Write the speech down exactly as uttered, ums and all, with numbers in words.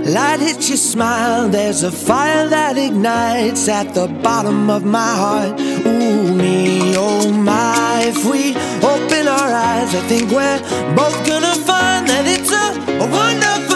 Light hits your smile, there's a fire that ignites at the bottom of my heart. Ooh, me, oh my, if we open our eyes, I think we're both gonna find that it's a, a wonderful